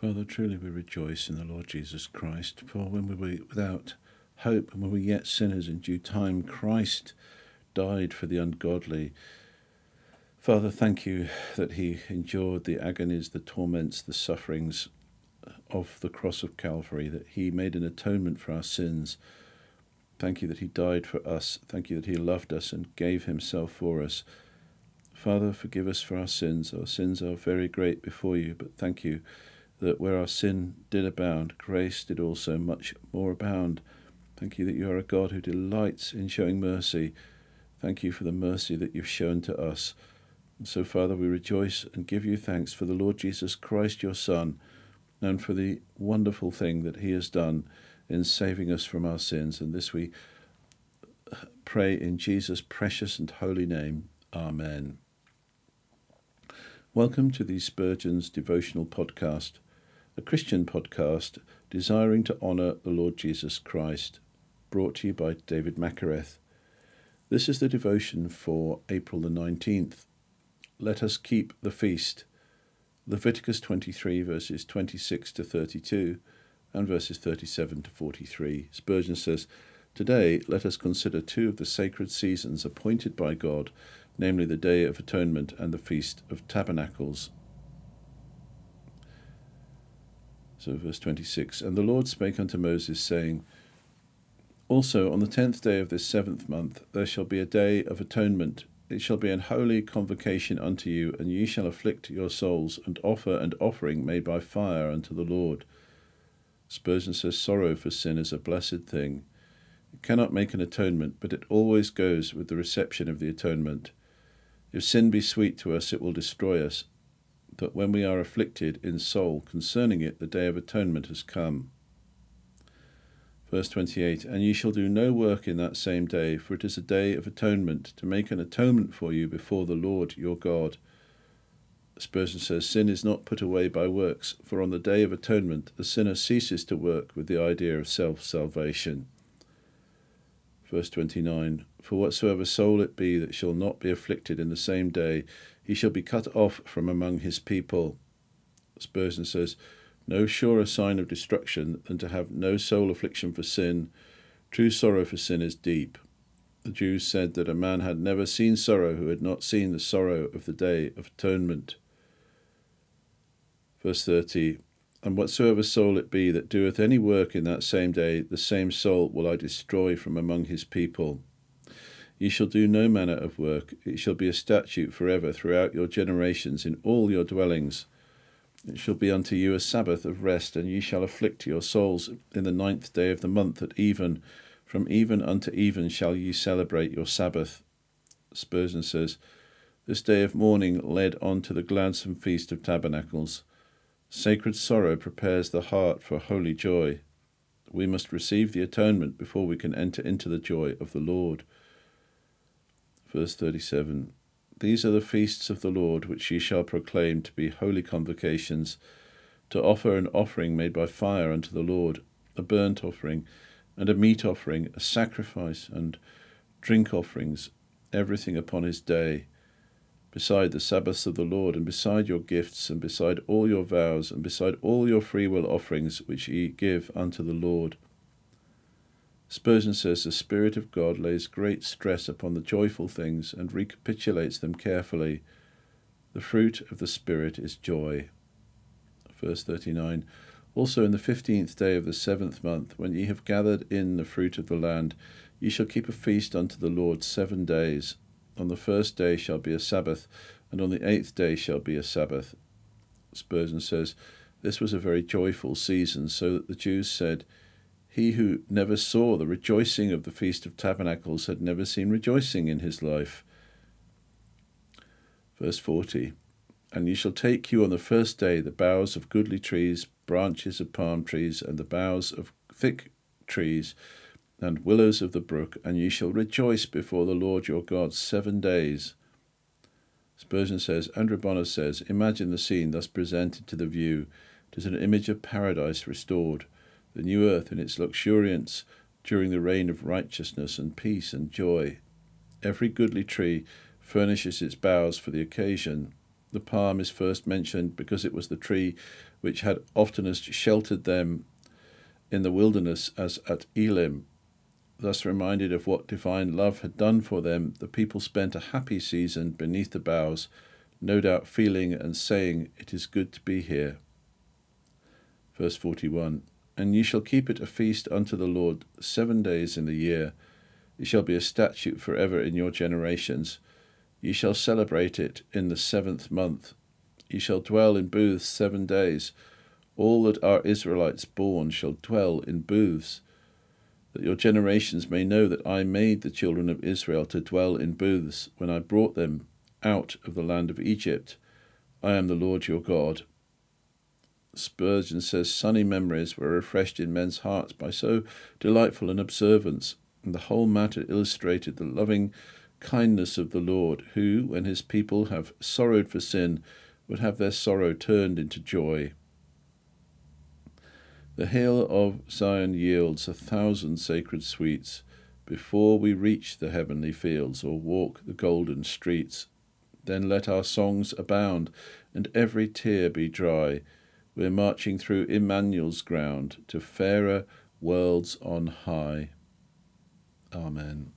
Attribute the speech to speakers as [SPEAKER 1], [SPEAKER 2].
[SPEAKER 1] Father, truly we rejoice in the Lord Jesus Christ, for when we were without hope and when we were yet sinners, in due time Christ died for the ungodly. Father, thank you that he endured the agonies, the torments, the sufferings of the cross of Calvary, that he made an atonement for our sins. Thank you that he died for us. Thank you that he loved us and gave himself for us. Father, forgive us for our sins. Our sins are very great before you, but thank you that where our sin did abound, grace did also much more abound. Thank you that you are a God who delights in showing mercy. Thank you for the mercy that you've shown to us. And so, Father, we rejoice and give you thanks for the Lord Jesus Christ, your Son, and for the wonderful thing that he has done in saving us from our sins. And this we pray in Jesus' precious and holy name. Amen. Welcome to the Spurgeon's Devotional Podcast, a Christian podcast desiring to honour the Lord Jesus Christ, brought to you by David Macareth. This is the devotion for April the 19th. Let us keep the feast. Leviticus 23 verses 26 to 32 and verses 37 to 43. Spurgeon says, "Today let us consider two of the sacred seasons appointed by God, namely the Day of Atonement and the Feast of Tabernacles." So verse 26, "And the Lord spake unto Moses, saying, Also on the 10th day of this 7th month there shall be a day of atonement. It shall be an holy convocation unto you, and ye shall afflict your souls, and offer an offering made by fire unto the Lord." Spurgeon says sorrow for sin is a blessed thing. It cannot make an atonement, but it always goes with the reception of the atonement. If sin be sweet to us, it will destroy us. But when we are afflicted in soul concerning it, the day of atonement has come. Verse 28, "And ye shall do no work in that same day, for it is a day of atonement, to make an atonement for you before the Lord your God." Spurgeon says, sin is not put away by works, for on the day of atonement the sinner ceases to work with the idea of self-salvation. Verse 29, "For whatsoever soul it be that shall not be afflicted in the same day, he shall be cut off from among his people." Spurgeon says, no surer sign of destruction than to have no soul affliction for sin. True sorrow for sin is deep. The Jews said that a man had never seen sorrow who had not seen the sorrow of the Day of Atonement. Verse 30, "And whatsoever soul it be that doeth any work in that same day, the same soul will I destroy from among his people. Ye shall do no manner of work. It shall be a statute forever throughout your generations in all your dwellings. It shall be unto you a Sabbath of rest, and ye shall afflict your souls in the 9th day of the month at even. From even unto even shall ye celebrate your Sabbath." Spurgeon says, this day of mourning led on to the gladsome Feast of Tabernacles. Sacred sorrow prepares the heart for holy joy. We must receive the atonement before we can enter into the joy of the Lord. Verse 37, "These are the feasts of the Lord, which ye shall proclaim to be holy convocations, to offer an offering made by fire unto the Lord, a burnt offering, and a meat offering, a sacrifice, and drink offerings, everything upon his day, beside the Sabbaths of the Lord, and beside your gifts, and beside all your vows, and beside all your freewill offerings, which ye give unto the Lord." Spurgeon says the Spirit of God lays great stress upon the joyful things and recapitulates them carefully. The fruit of the Spirit is joy. Verse 39, "Also in the 15th day of the 7th month, when ye have gathered in the fruit of the land, ye shall keep a feast unto the Lord 7 days. On the 1st day shall be a Sabbath, and on the 8th day shall be a Sabbath." Spurgeon says this was a very joyful season, so that the Jews said, he who never saw the rejoicing of the Feast of Tabernacles had never seen rejoicing in his life. Verse 40, "And ye shall take you on the 1st day the boughs of goodly trees, branches of palm trees, and the boughs of thick trees, and willows of the brook, and ye shall rejoice before the Lord your God 7 days. Spurgeon says, Andrew Bonner says, imagine the scene thus presented to the view. It is an image of paradise restored, the new earth in its luxuriance during the reign of righteousness and peace and joy. Every goodly tree furnishes its boughs for the occasion. The palm is first mentioned because it was the tree which had oftenest sheltered them in the wilderness as at Elim. Thus reminded of what divine love had done for them, the people spent a happy season beneath the boughs, no doubt feeling and saying, "It is good to be here." Verse 41, "And ye shall keep it a feast unto the Lord 7 days in the year. It shall be a statute for ever in your generations. Ye shall celebrate it in the 7th month. Ye shall dwell in booths 7 days. All that are Israelites born shall dwell in booths, that your generations may know that I made the children of Israel to dwell in booths when I brought them out of the land of Egypt. I am the Lord your God." Spurgeon says sunny memories were refreshed in men's hearts by so delightful an observance, and the whole matter illustrated the loving kindness of the Lord, who, when his people have sorrowed for sin, would have their sorrow turned into joy. The hill of Zion yields 1,000 sacred sweets before we reach the heavenly fields or walk the golden streets. Then let our songs abound and every tear be dry. We're marching through Emmanuel's ground to fairer worlds on high. Amen.